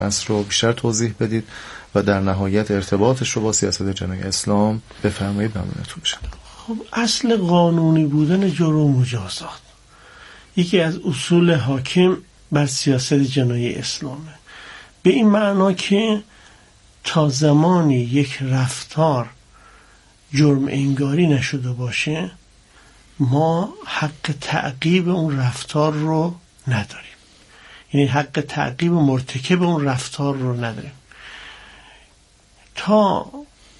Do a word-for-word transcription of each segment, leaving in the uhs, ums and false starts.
اصل رو بیشتر توضیح بدید و در نهایت ارتباطش رو با سیاست جنایی اسلام بفرمایید، ممنونتون میشم. خب اصل قانونی بودن جرم و مجازات یکی از اصول حاکم بر سیاست جنایی اسلامه، به این معنا که تا زمانی یک رفتار جرم انگاری نشده باشه ما حق تعقیب اون رفتار رو نداریم، یعنی حق تعقیب مرتکب اون رفتار رو نداریم. تا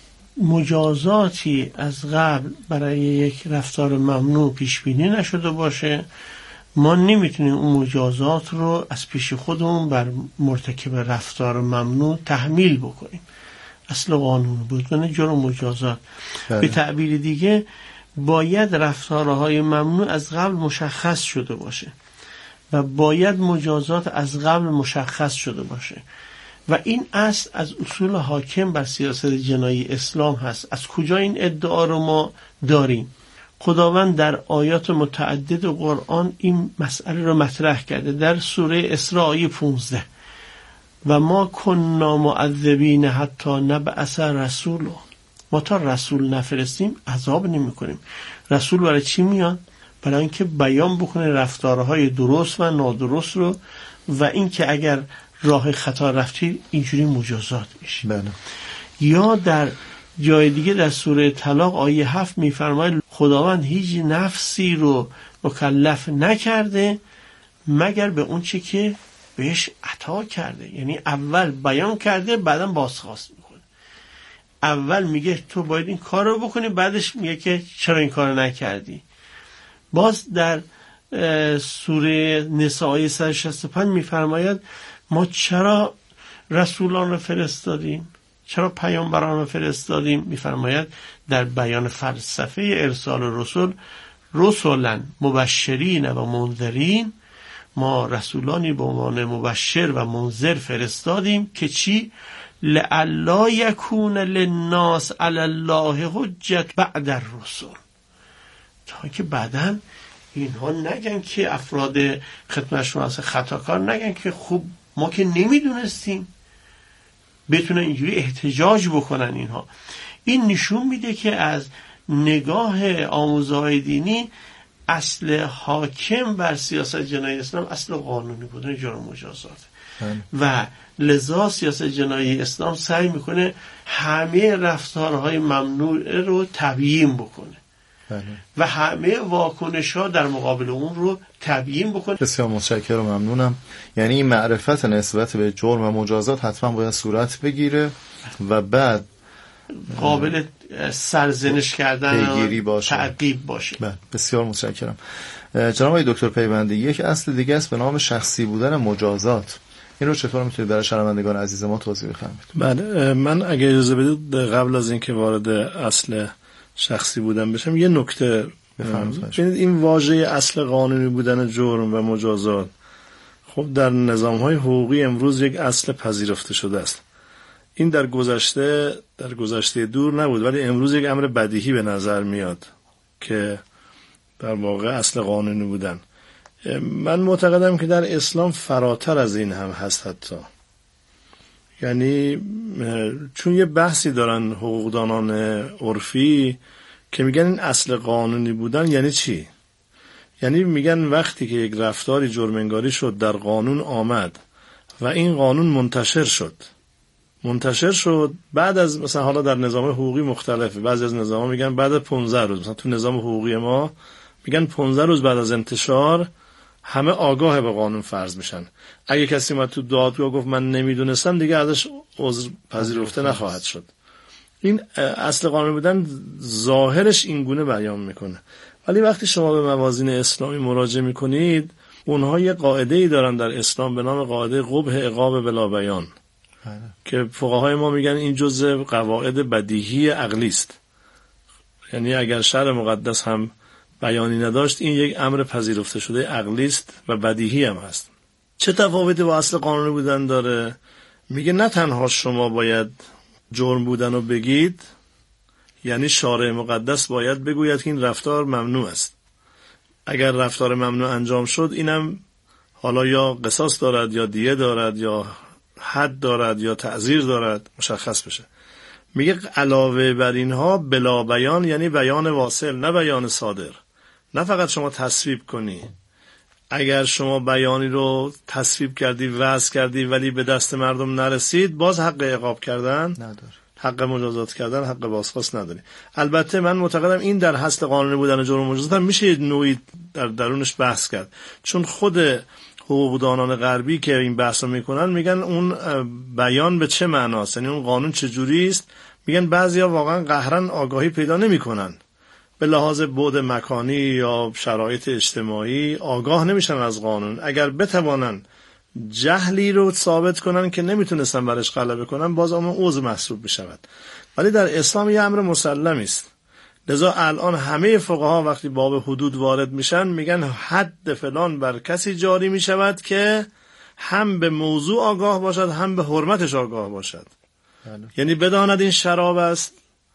مجازاتی از قبل برای یک رفتار ممنوع پیش بینی نشده باشه ما نمیتونیم اون مجازات رو از پیش خودمون بر مرتکب رفتار ممنوع تحمیل بکنیم. اصل قانون بودن جرم مجازات بله. به تعبیر دیگه باید رفتارهای ممنوع از قبل مشخص شده باشه و باید مجازات از قبل مشخص شده باشه و این اصل از اصول حاکم بر سیاست جنایی اسلام هست. از کجا این ادعا رو ما داریم؟ خداوند در آیات متعدد قرآن این مسئله رو مطرح کرده. در سوره اسراء آیه پانزده و ما کننا معذبین حتی نبعث رسول، ما تا رسول نفرستیم عذاب نمی کنیم. رسول برای چی میاد؟ برای اینکه بیان بکنه رفتارهای درست و نادرست رو و اینکه اگر راه خطا رفتی اینجوری مجازات میشی. بله. یا در جای دیگه در سوره طلاق آیه هفت میفرماید خداوند هیچ نفسی رو مکلف نکرده مگر به اون چی که بهش عطا کرده، یعنی اول بیان کرده بعداً بازخواست میکنه. اول میگه تو باید این کار رو بکنی، بعدش میگه که چرا این کار رو نکردی. باز در سوره نساء آیه صد و شصت و پنج میفرماید ما چرا رسولان رو فرستادیم، چرا پیامبران رو فرستادیم؟ میفرماید در بیان فلسفه ارسال رسول رسولن مبشرین و منذرین، ما رسولانی به عنوان مبشر و منذر فرستادیم که چی؟ لئلا یکون للناس علی الله حجت بعد الرسل، تا که بعداً اینها نگن که افراد خدمتشون هست خطاکار نگن که خوب ما که نمیدونستیم، بتونن اینجوری احتجاج بکنن. اینها این نشون میده که از نگاه آموزهای دینی اصل حاکم بر سیاست جنایی اسلام اصل قانونی بودن جرم مجازات و لذا سیاست جنایی اسلام سعی میکنه همه رفتارهای ممنوع رو تبیین بکنه بله. و همه واکنش ها در مقابل اون رو تبیین بکنه. بسیار متشکرم و ممنونم. یعنی این معرفت نسبت به جرم و مجازات حتما باید صورت بگیره و بعد قابل سرزنش کردن پیگیری باشه، تعقیب باشه. بله. بسیار متشکرم. جناب آقای دکتر پیوندی، یک اصل دیگه است به نام شخصی بودن مجازات. این رو چطور میتونید برای شنوندگان عزیز ما توضیح بفرمایید؟ بله، من اگه اجازه بدید قبل از اینکه وارد اصل شخصی بودن بشم یه نکته بفرمایید. این واژه اصل قانونی بودن جرم و مجازات خب در نظام‌های حقوقی امروز یک اصل پذیرفته شده است. این در گذشته در گذشته دور نبود ولی امروز یک امر بدیهی به نظر میاد که در واقع اصل قانونی بودن. من معتقدم که در اسلام فراتر از این هم هست حتی. یعنی چون یه بحثی دارن حقوقدانان عرفی که میگن این اصل قانونی بودن یعنی چی؟ یعنی میگن وقتی که یک رفتاری جرم‌انگاری شد در قانون آمد و این قانون منتشر شد منتشر شد بعد از مثلا حالا در نظام حقوقی مختلفه، بعضی از نظام‌ها میگن بعد پانزده روز، مثلا تو نظام حقوقی ما میگن پانزده روز بعد از انتشار همه آگاه به قانون فرض میشن. اگه کسی ما تو دادگاه گفت من نمیدونستم دیگه ازش عذر پذیرفته نخواهد شد. این اصل قانونی بودن ظاهرش این گونه بیان میکنه، ولی وقتی شما به موازین اسلامی مراجعه میکنید اونها یه قاعده‌ای دارن در اسلام به نام قاعده قبح عقاب بلا بیان که فقهای ما میگن این جزء قواعد بدیهی عقلی است. یعنی اگر شرع مقدس هم بیانی نداشت این یک امر پذیرفته شده عقلی است و بدیهی هم هست. چه تفاوتی با اصل قانونی بودن داره؟ میگه نه تنها شما باید جرم بودن رو بگید، یعنی شارع مقدس باید بگوید که این رفتار ممنوع است. اگر رفتار ممنوع انجام شد اینم حالا یا قصاص دارد یا دیه دارد یا حد دارد یا تعزیر دارد مشخص بشه. میگه علاوه بر اینها بلا بیان، یعنی بیان واصل نه بیان صادر. نه فقط شما تصویب کنی، اگر شما بیانی رو تصویب کردی وضع کردی ولی به دست مردم نرسید، باز حق عقاب کردن نداری، حق مجازات کردن، حق بازخواست نداری. البته من معتقدم این در حد قانونی بودن جرم و مجازات هم میشه یه نوعی در درونش بحث کرد، چون خود حقوقدانان غربی که این بحث رو میکنن میگن اون بیان به چه معناست، یعنی اون قانون چجوری است. میگن بعضیا واقعا قهرن آگاهی پیدا نمیکنن، به لحاظ بعد مکانی یا شرایط اجتماعی آگاه نمیشن از قانون. اگر بتوانن جهلی رو ثابت کنن که نمیتونستن برش غلبه کنن، باز اون عضو محسوب بشود. ولی در اسلام یه امر مسلمی است. لذا الان همه فقها وقتی باب حدود وارد میشن میگن حد فلان بر کسی جاری میشود که هم به موضوع آگاه باشد هم به حرمتش آگاه باشد. بله. یعنی بداند این شراب است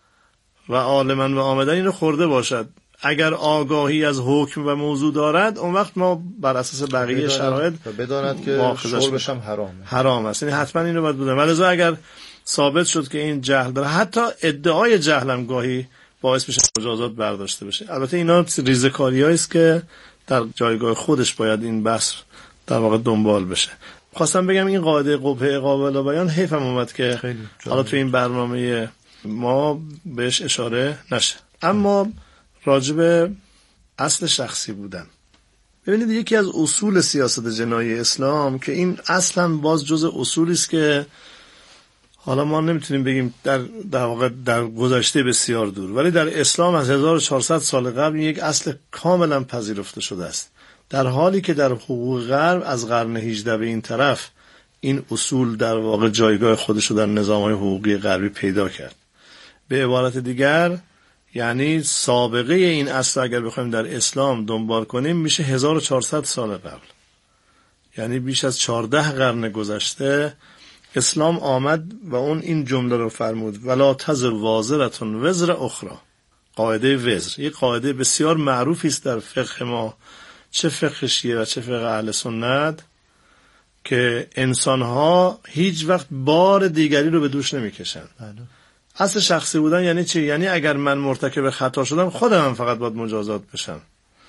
و عالماً و آمدن اینو خورده باشد. اگر آگاهی از حکم و موضوع دارد، اون وقت ما بر اساس بقیه شرایط بداند که شربش هم حرامه حرام است، یعنی حتما اینو باید بدونه. ولذا اگر ثابت شد که این جهل داره، حتی ادعای جهل هم گاهی باعث میشه مجازات برداشته بشه. البته اینا ریزکاریایی است که در جایگاه خودش باید این بحث در واقع دنبال بشه. خواستم بگم این قاعده قبح قابل بیان حیفم اومد که حالا تو این برنامه ما بهش اشاره نشه. اما راجب اصل شخصی بودن، ببینید یکی از اصول سیاست جنایی اسلام که این اصلا باز جز اصولی است که حالا ما نمیتونیم بگیم در در واقع در گذشته بسیار دور، ولی در اسلام از هزار و چهارصد سال قبل یک اصل کاملا پذیرفته شده است، در حالی که در حقوق غرب از قرن هجدهم به این طرف این اصول در واقع جایگاه خودش رو در نظام‌های حقوقی غربی پیدا کرد. به عبارت دیگر یعنی سابقه این اصل اگر بخوایم در اسلام دنبال کنیم میشه هزار و چهارصد سال قبل، یعنی بیش از چهارده قرن گذشته اسلام آمد و اون این جمله رو فرمود: ولا تزر وازرة وزر اخرى. قاعده وزر یک قاعده بسیار معروفی است در فقه ما، چه فقه شیعه و چه فقه اهل سنت، که انسان‌ها هیچ وقت بار دیگری رو به دوش نمی‌کشن. اصل شخصی بودن یعنی چی؟ یعنی اگر من مرتکب خطا شدم، خودم فقط باید مجازات بشم.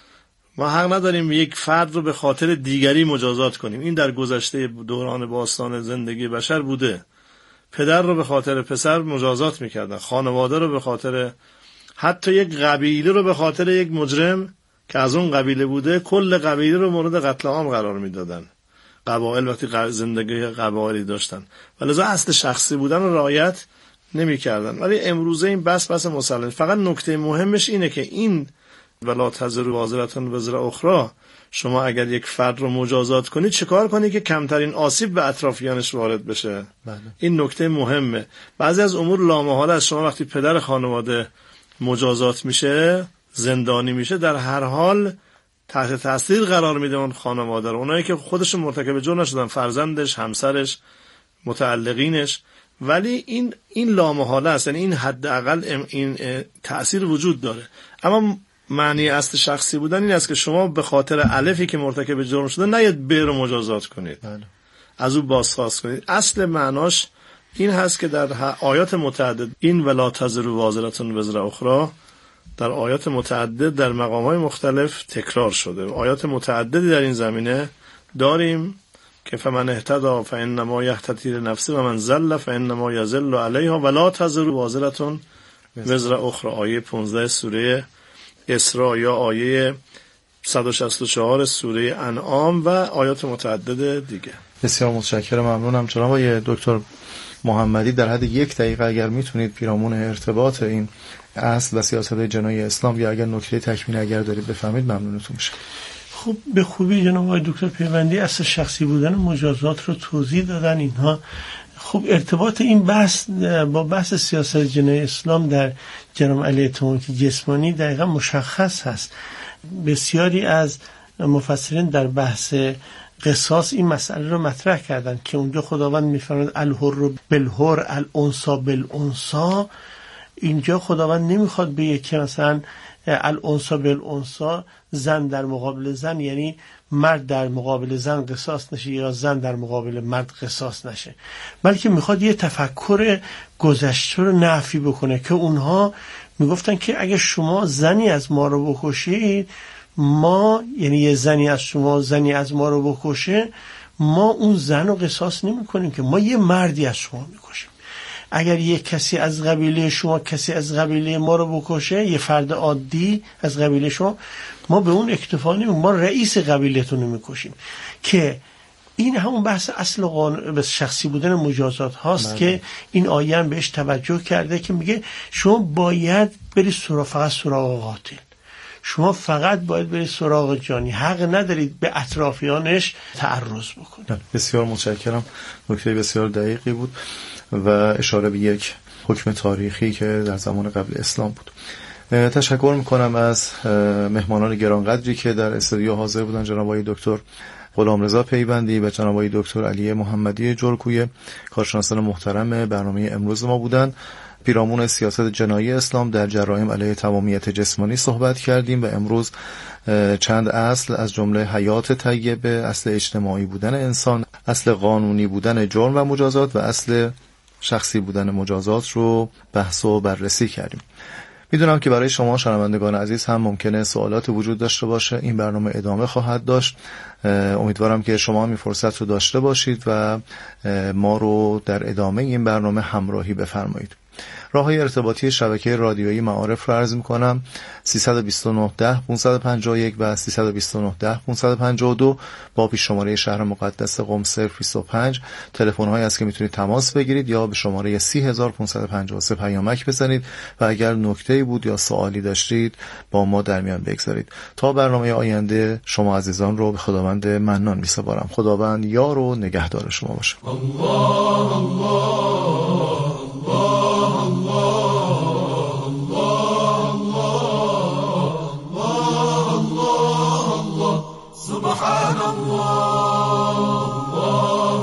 ما حق نداریم یک فرد رو به خاطر دیگری مجازات کنیم. این در گذشته دوران باستان زندگی بشر بوده. پدر رو به خاطر پسر مجازات میکردن، خانواده رو به خاطر، حتی یک قبیله رو به خاطر یک مجرم که از اون قبیله بوده، کل قبیله رو مورد قتل عام قرار میدادن. قبایل وقتی زندگی قبایلی داشتن، ولذا اصل شخصی بودن رو رعایت نمیکردن. ولی امروزه این بس بس مسلم. فقط نکته مهمش اینه که این ولا تزر وازرة وزر اخرى، شما اگر یک فرد رو مجازات کنید چه کار کنید که کمترین آسیب به اطرافیانش وارد بشه. بله. این نکته مهمه. بعضی از امور لامحاله است. شما وقتی پدر خانواده مجازات میشه، زندانی میشه، در هر حال تحت تاثیر قرار میده اون خانواده رو، اونایی که خودشون مرتکب جرم نشدن، فرزندش، همسرش، متعلقینش. ولی این این لامحاله است، یعنی این حداقل این تأثیر وجود داره. اما معنی اصل شخصی بودن این است که شما به خاطر الفی که مرتکب جرم شده نیاید بر مجازات کنید، بله. از او بازخواست کنید. اصل معناش این هست که در آیات متعدد این ولا تزر وازرة وزر اخرى در آیات متعدد در مقام‌های مختلف تکرار شده. آیات متعددی در این زمینه داریم که فمن اهتدی فانما یهتدی لنفسه و من ضل فانما یضل علیها ولا تزر وازرة وزر اخرى. آیه پانزده سوره اسراء یا آیه صد و شصت و چهار سوره انعام و آیات متعدد دیگه. بسیار متشکرم، ممنونم جناب آقای دکتر محمدی. در حد یک دقیقه اگر میتونید پیرامون ارتباط این اصل و سیاست جنایی اسلام یا اگر نکته تکمیلی اگر دارید بفهمید ممنونتون میشه. خب به خوبی جناب آقای دکتر پیوندی اصل شخصی بودن مجازات رو توضیح دادن. اینها خب ارتباط این بحث با بحث سیاست جنایی اسلام در جرم علیه تهمات جسمانی دقیقا مشخص هست. بسیاری از مفسرین در بحث قصاص این مسئله رو مطرح کردن که اونجا خداوند میفرماید الحر بالحر الانثی بالانثی. اینجا خداوند نمیخواد بگه که مثلا الانثى بالانثى، زن در مقابل زن، یعنی مرد در مقابل زن قصاص نشه یا زن در مقابل مرد قصاص نشه، بلکه میخواد یه تفکر گذشته رو نفی بکنه که اونها میگفتن که اگه شما زنی از ما رو بکشید، ما یعنی یه زنی از شما زنی از ما رو بکشه، ما اون زن رو قصاص نمی کنیم که ما یه مردی از شما میکشیم. اگر یک کسی از قبیله شما کسی از قبیله ما رو بکشه، یه فرد عادی از قبیله شما، ما به اون اکتفا نمی، ما رئیس قبیلتون رو میکشیم. که این همون بحث اصل قانون به شخصی بودن مجازات هاست بله. که این آیه هم بهش توجه کرده که میگه شما باید بری سراغ فقط سراغ قاتل، شما فقط باید برید سراغ جانی، حق ندارید به اطرافیانش تعرض بکنید. بسیار متشکرم، نکته بسیار دقیقی بود و اشاره به یک حکم تاریخی که در زمان قبل اسلام بود. تشکر میکنم از مهمانان گرانقدری که در استودیو حاضر بودن، جناب آقای دکتر غلامرضا پیوندی و جناب آقای دکتر علی محمدی جرکوی، کارشناسان محترم برنامه امروز ما بودند. پیرامون سیاست جنایی اسلام در جرایم علیه تمامیت جسمانی صحبت کردیم و امروز چند اصل از جمله حیات طیبه، اصل اجتماعی بودن انسان، اصل قانونی بودن جرم و مجازات و اصل شخصی بودن مجازات رو بحث و بررسی کردیم. میدونم که برای شما شنوندگان عزیز هم ممکنه سوالات وجود داشته باشه. این برنامه ادامه خواهد داشت. امیدوارم که شما هم این فرصت رو داشته باشید و ما رو در ادامه این برنامه همراهی بفرمایید. راه‌های ارتباطی شبکه رادیویی معارف رو عرض می‌کنم: سیصد و بیست و نه ده پانصد و پنجاه و یک و سیصد و بیست و نه ده پانصد و پنجاه و دو با پیش شماره شهر مقدس قم صفر بیست و پنج تلفن‌هایی است که میتونید تماس بگیرید یا به شماره سی هزار و پانصد و پنجاه و سه پیامک بزنید و اگر نکته‌ای بود یا سوالی داشتید با ما در میان بگذارید. تا برنامه آینده شما عزیزان رو به خداوند منان می‌سپارم. خداوند یار و نگهدار شما باشه. الله الله سبحان الله الله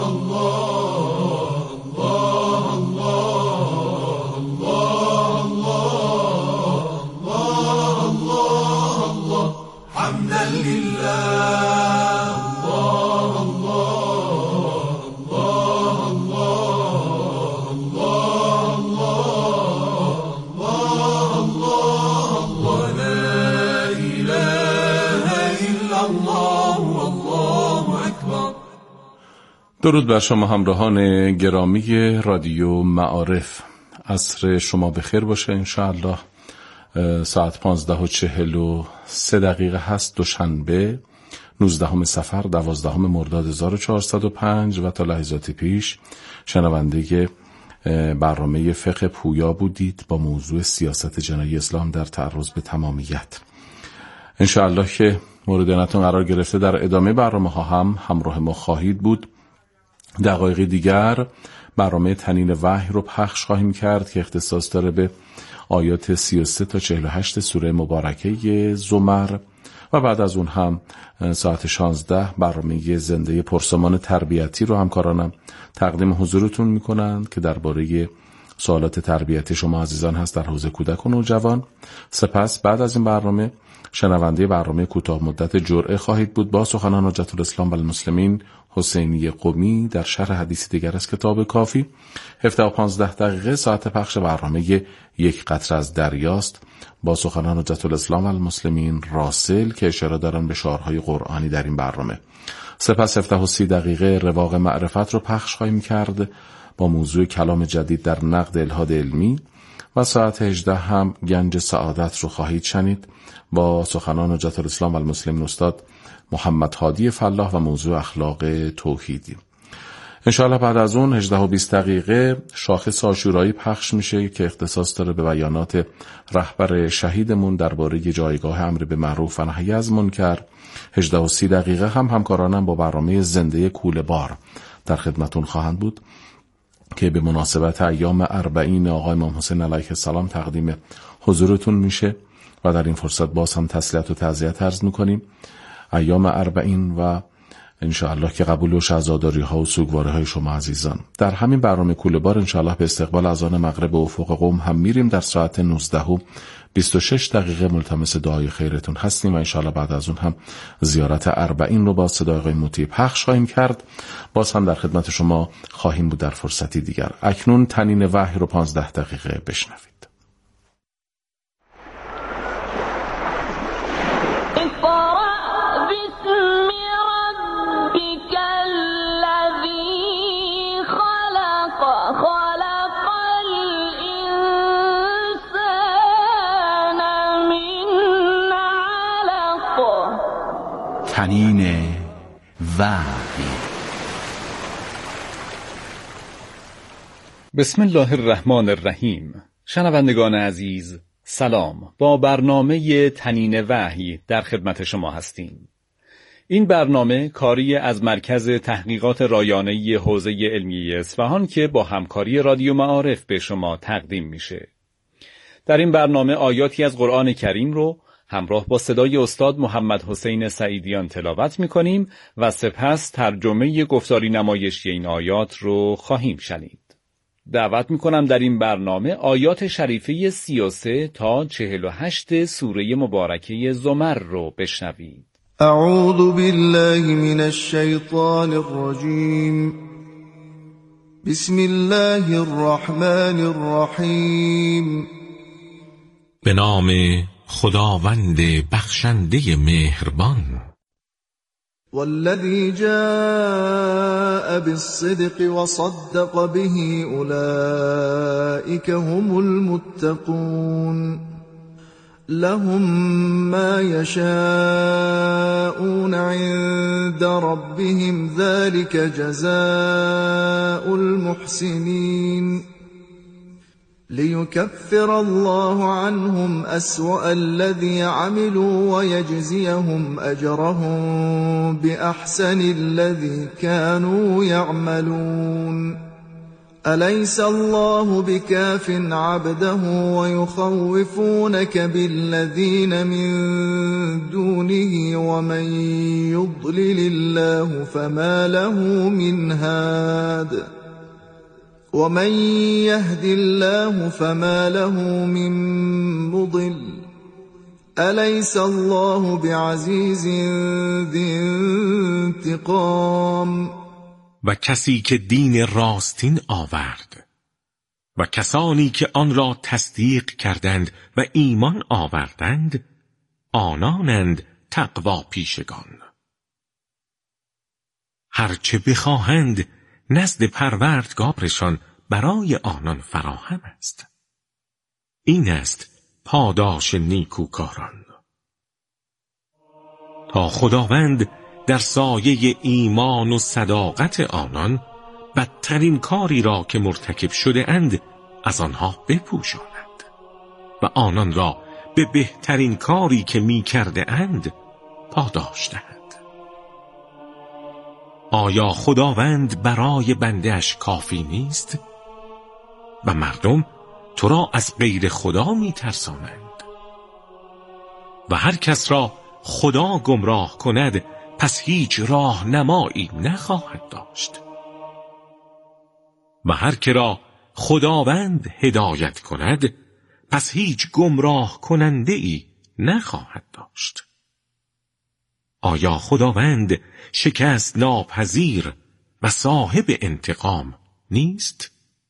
الله الله الله الله الله حمدا لله الله الله الله الله الله الله لا إله إلا الله. درود بر شما همراهان گرامی رادیو معارف، عصر شما بخیر باشه انشاءالله. ساعت پانزده و چهل و سه دقیقه هست، دوشنبه نوزدهم صفر دوازدهم مرداد هزار و چهارصد و پنج و تا لحظاتی پیش شنونده برنامه فقه پویا بودید با موضوع سیاست جنایی اسلام در تعرض به تمامیت. انشاءالله که مورد عنایتون قرار گرفته. در ادامه برنامه ها هم همراه ما خواهید بود. دقایق دیگر برنامه تنین وحی رو پخش خواهیم کرد که اختصاص داره به آیات سی و سه تا چهل و هشت سوره مبارکه زمر و بعد از اون هم ساعت شانزده برنامه زنده پرسمان تربیتی رو همکارانم تقدیم حضورتون میکنند که درباره سوالات تربیتی شما عزیزان هست در حوزه کودک و نوجوان. سپس بعد از این برنامه شنونده برنامه کوتاه مدت جرعه خواهید بود با سخنان حجت الاسلام و المسلمین حسینی قمی در شرح حدیث دیگر از کتاب کافی. هفده و پانزده دقیقه ساعت پخش برنامه یک قطره از دریاست با سخنان حجت الاسلام و المسلمین راسل که اشاره دارن به شعارهای قرآنی در این برنامه. سپس هفده و سی دقیقه رواق معرفت رو پخش خواهیم کرد با موضوع کلام جدید در نقد الحاد علمی و ساعت هجده هم گنج سعادت رو خواهید شنید با سخنان حجت الاسلام و المسلمین استاد محمد هادی فلاح و موضوع اخلاق توحیدی. انشاءالله بعد از اون هجده و بیست دقیقه شاخص عاشورایی پخش میشه که اختصاص داره به بیانات رهبر شهیدمون درباره جایگاه امر به معروف و نهی از منکر. هجده و سی دقیقه هم همکارانم با برنامه زنده کوله بار در خدمتون خواهند بود که به مناسبت ایام اربعین آقای امام حسین علیه السلام تقدیم حضورتون میشه و در این فرصت باز هم تسلیت و تعزیت عرض میکنیم. ایام اربعین و انشاءالله که قبول و شهزاداری ها و سوگواری های شما عزیزان. در همین برنامه کوله بار انشاءالله به استقبال اذان مغرب افق قم هم میریم. در ساعت نوزده و بیست و شش دقیقه ملتمس دعای خیرتون هستیم و انشاءالله بعد از اون هم زیارت اربعین رو با صدای آقای مطیع پخش خواهیم کرد. باز هم در خدمت شما خواهیم بود در فرصتی دیگر. اکنون تنین وحی رو پانزده دقیقه بشنوید. تنین وحی. بسم الله الرحمن الرحیم. شنوندگان عزیز سلام. با برنامه تنین وحی در خدمت شما هستیم. این برنامه کاری از مرکز تحقیقات رایانه‌ای حوزه علمیه اصفهان که با همکاری رادیو معارف به شما تقدیم میشه. در این برنامه آیاتی از قرآن کریم رو همراه با صدای استاد محمد حسین سعیدیان تلاوت می‌کنیم و سپس ترجمه گفتاری نمایشی این آیات رو خواهیم شنید. دعوت می‌کنم در این برنامه آیات شریفه سی و سه تا چهل و هشت سوره مبارکه زمر رو بشنوید. اعوذ بالله من الشیطان الرجیم. بسم الله الرحمن الرحیم. به نام خداوند بخشنده مهربان. والذی جاء بالصدق وصدق به اولئک هم المتقون. لهم ما يشاءون عند ربهم ذلك جزاء المحسنين. ليكفر الله عنهم أسوأ الذي عملوا ويجزيهم أجرهم بأحسن الذي كانوا يعملون. أليس الله بكاف عبده ويخوفونك بالذين من دونه ومن يضلل الله فما له من هاد ومن يهد الله فما له من مضل. أليس الله بعزيز ذي انتقام. و کسی که دین راستین آورد و کسانی که آن را تصدیق کردند و ایمان آوردند آنانند تقوا پیشگان. هرچه بخواهند نزد پروردگارشان برای آنان فراهم است. این است پاداش نیکوکاران. تا خداوند در سایه ایمان و صداقت آنان بدترین کاری را که مرتکب شده اند از آنها بپوشاند و آنان را به بهترین کاری که می کرده اند پاداش دهد. آیا خداوند برای بنده‌اش کافی نیست؟ و مردم تو را از غیر خدا می ترسانند. و هر کس را خدا گمراه کند پس هیچ راهنمایی نخواهد داشت. و هر که را خداوند هدایت کند پس هیچ گمراه کننده ای نخواهد داشت. آیا خداوند شکست ناپذیر و صاحب انتقام نیست؟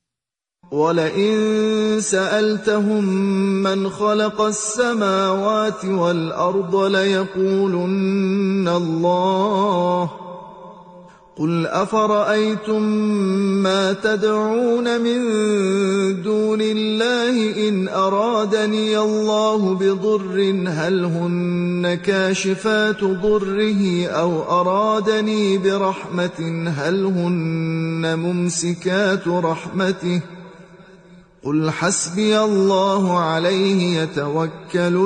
ولئن سألتهم من خلق السماوات والأرض ليقولن الله. قل أفرأيتم ما تدعون من دون الله إن أرادني الله بضر هل هن كاشفات ضره أو أرادني برحمة هل هن ممسكات رحمته. قل حسبي الله عليه يتوكل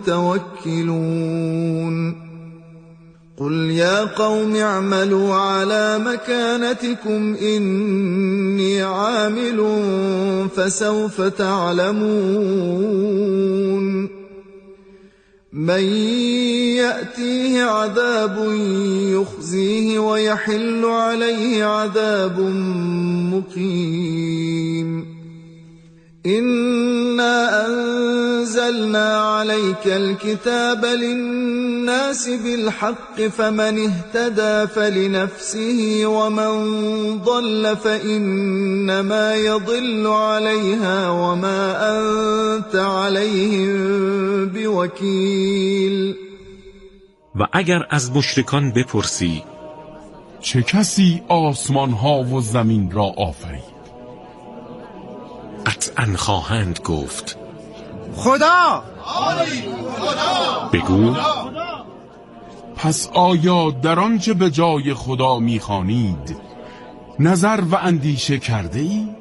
المتوكلون. قل يا قوم اعملوا على مكانتكم إني عامل فسوف تعلمون من يأتيه عذاب يخزيه ويحل عليه عذاب مقيم إنا أنزلنا عليك الكتاب للناس بالحق فمن اهتدى فلنفسه ومن ضل فإنما يضل عليها وما أنت عليهم بوکیل. و اگر از مشرکان بپرسی چه کسی آسمان ها و زمین را آفرید؟ قطعاً خواهند گفت خدا. بگو پس آیا در آنچه به جای خدا می‌خوانید نظر و اندیشه کرده اید؟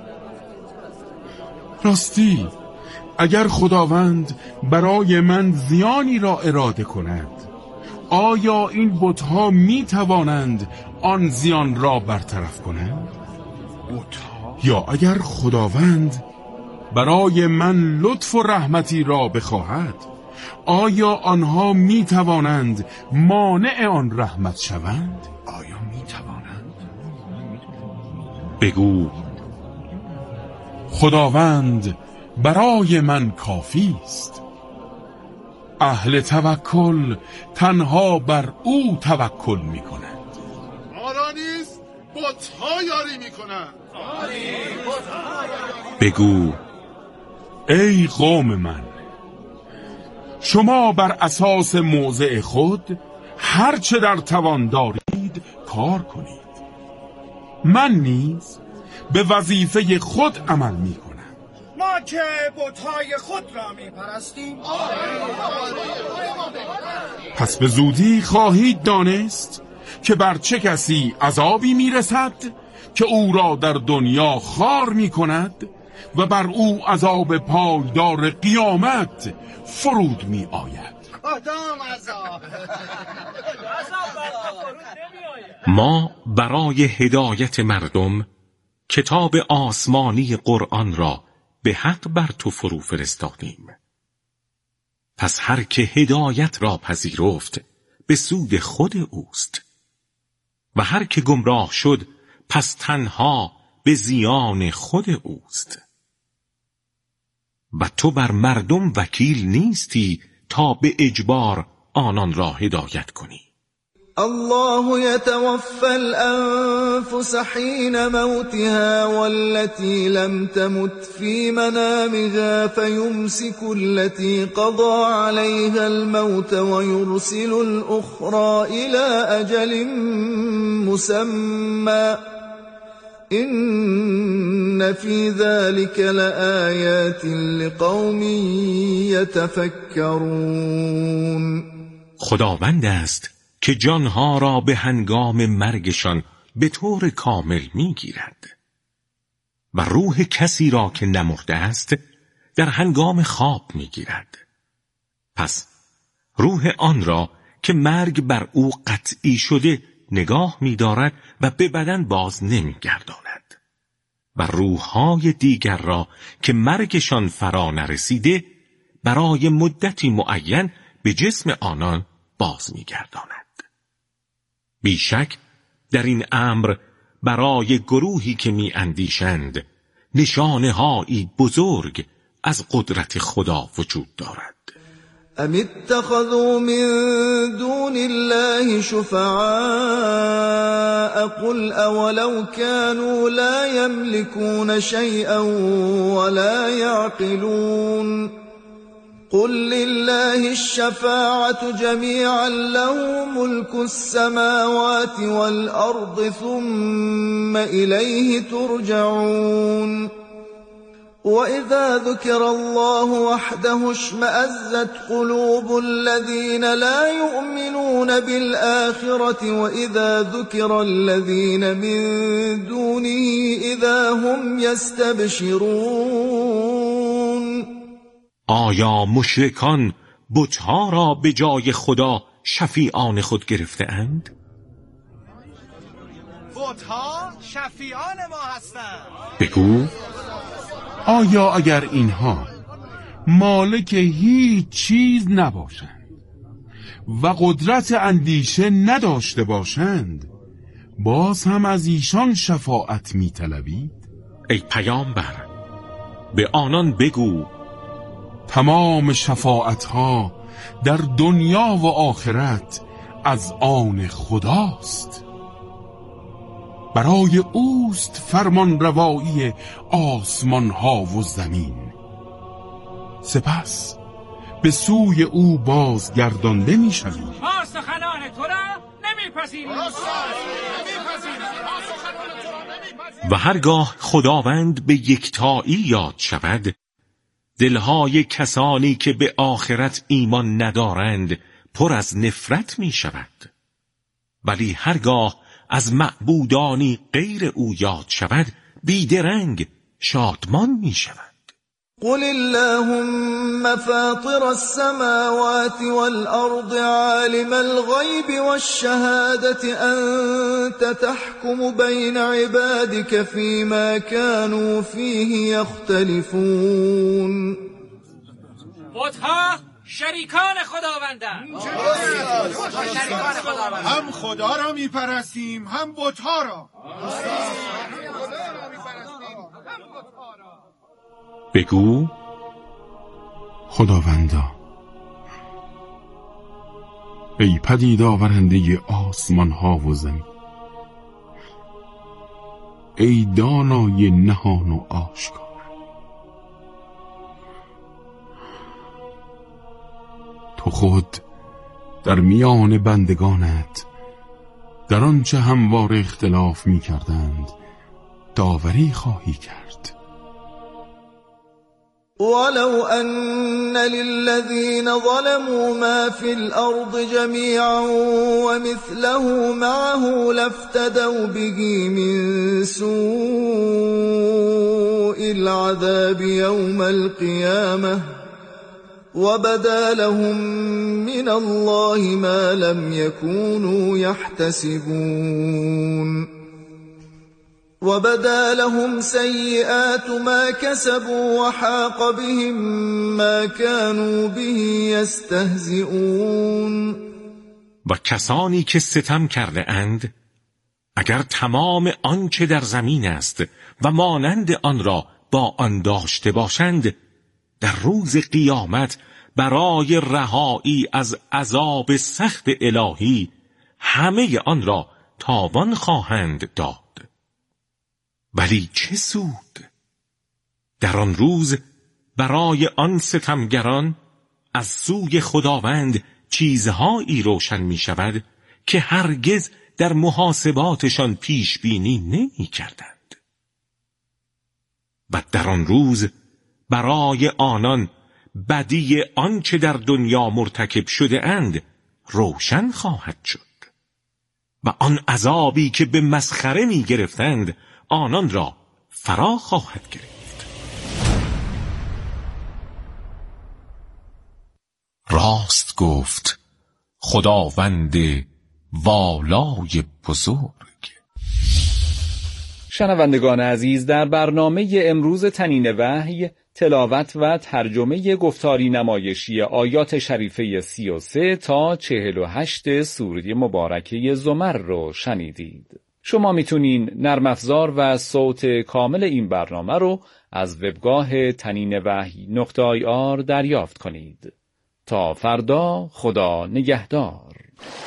راستی اگر خداوند برای من زیانی را اراده کند آیا این بت‌ها می‌توانند آن زیان را برطرف کنند؟ یا اگر خداوند برای من لطف و رحمتی را بخواهد آیا آنها می توانند مانع آن رحمت شوند؟ آیا می توانند؟ بگو خداوند برای من کافی است. اهل توکل تنها بر او توکل می کنند. آرا نیست بت‌ها یاری می کنند. بگو ای قوم من، شما بر اساس موضع خود هر چه در توان دارید کار کنید. من نیز به وظیفه خود عمل می کنم. ما که بت‌های خود را می پرستیم. پس به زودی خواهید دانست که بر چه کسی عذابی می رسد که او را در دنیا خار می کند و بر او عذاب پایدار قیامت فرود می آید. ما برای هدایت مردم کتاب آسمانی قرآن را به حق بر تو فرو فرستادیم. پس هر که هدایت را پذیرفت به سود خود اوست و هر که گمراه شد پس تنها به زیان خود اوست. و تو بر مردم وکیل نیستی تا به اجبار آنان را هدایت کنی. الله يتوفى الأنفس حين موتها والتي لم تمت في منامها فيمسك التي قضى عليها الموت ويرسل الأخرى إلى أجل مسمى إن في ذلك لآيات لقوم يتفكرون. خداوند است که جانها را به هنگام مرگشان به طور کامل میگیرد و روح کسی را که نمرده است در هنگام خواب میگیرد. پس روح آن را که مرگ بر او قطعی شده نگاه می‌دارد و به بدن باز نمی‌گرداند و روح‌های دیگر را که مرگشان فرا نرسیده برای مدتی معین به جسم آنان باز می‌گرداند. بیشک در این امر برای گروهی که می‌اندیشند نشانه‌هایی بزرگ از قدرت خدا وجود دارد. ام اتخذوا من دون الله شفعاء قل اولو كانوا لا يملكون شيئا ولا يعقلون قل لله الشفاعة جميعا له ملك السماوات والأرض ثم إليه ترجعون وإذا ذكر الله وحده اشمأزت قلوب الذين لا يؤمنون بالآخرة وإذا ذكر الذين من دونه إذا هم يستبشرون. آیا مشرکان بت‌ها را به جای خدا شفیعان خود گرفته اند؟ بت‌ها شفیعان ما هستند. بگو آیا اگر اینها مالک هیچ چیز نباشند و قدرت اندیشه نداشته باشند، باز هم از ایشان شفاعت می طلبید؟ ای پیامبر، به آنان بگو تمام شفاعتها در دنیا و آخرت از آن خداست. برای اوست فرمان روایی آسمان ها و زمین، سپس به سوی او بازگردانده می شوید. ما سخنان تو را نمیپذیریم. و هرگاه خداوند به یکتایی یاد شود، دلهای کسانی که به آخرت ایمان ندارند پر از نفرت می شود. ولی هرگاه از معبودانی غیر او یاد شود، بیدرنگ شادمان می شود. قل اللهم فاطر السماوات والأرض عالم الغيب والشهادة أنت تحكم بين عبادك فيما كانوا فيه يختلفون. بت‌ها شریکان خداوندند. هم خدا را میپرستیم هم بت‌ها را. بگو خداوندا، ای پدید آورنده آسمان ها و زمین، ای دانای نهان و آشکار، تو خود در میان بندگانت در آنچه همواره اختلاف می کردند داوری خواهی کرد. ولو أن للذين ظلموا ما في الأرض جميعا ومثله معه لافتدوا به من سوء العذاب يوم القيامة وبدا لهم من الله ما لم يكونوا يحتسبون وبدا لهم سيئات ما كسبوا وحاق بهم ما كانوا به يستهزئون. و کسانی که ستم کرده اند، اگر تمام آنچه در زمین است و مانند آن را با آن داشته باشند، در روز قیامت برای رهایی از عذاب سخت الهی همه آن را تاوان خواهند داد. ولی چه سود؟ در آن روز برای آن ستمگران از سوی خداوند چیزهایی روشن می شود که هرگز در محاسباتشان پیش بینی نمی کردند. و در آن روز برای آنان بدی آنچه در دنیا مرتکب شده اند روشن خواهد شد و آن عذابی که به مسخره می گرفتند آنان را فرا خواهد گرفت. راست گفت خداوند والای بزرگ. شنوندگان عزیز، در برنامه امروز تنین وحی تلاوت و ترجمه گفتاری نمایشی آیات شریفه سی و سه تا چهل و هشت سوره مبارکه زمر رو شنیدید. شما میتونین نرم افزار و صوت کامل این برنامه رو از وبگاه تنین وحی نقطه آی آر دریافت کنید. تا فردا، خدا نگهدار.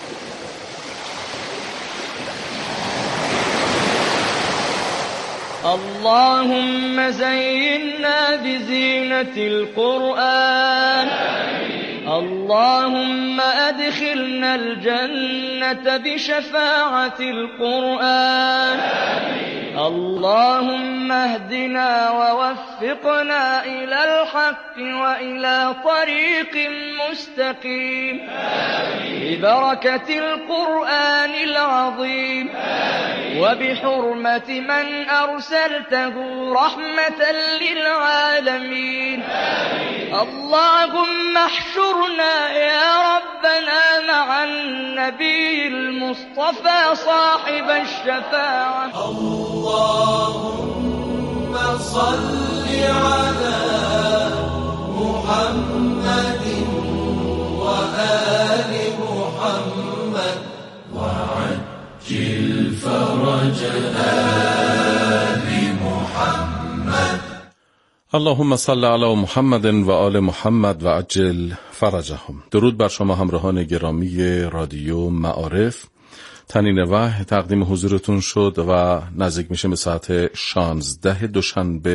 اللهم زينا بزينة القرآن. اللهم أدخلنا الجنة بشفاعة القرآن. اللهم اهدنا ووفقنا إلى الحق وإلى طريق مستقيم ببركة القرآن العظيم وبحرمة من أرسلته رحمة للعالمين. اللهم احشرنا يا ربنا مع النبي المصطفى صاحب الشفاعة. اللهم صل على محمد اللهم صل علی محمد و آل محمد و عجل فرجهم. درود بر شما همراهان گرامی رادیو معارف. تنین وحی تقدیم حضورتون شد و نزدیک میشه به ساعت شانزده دوشنبه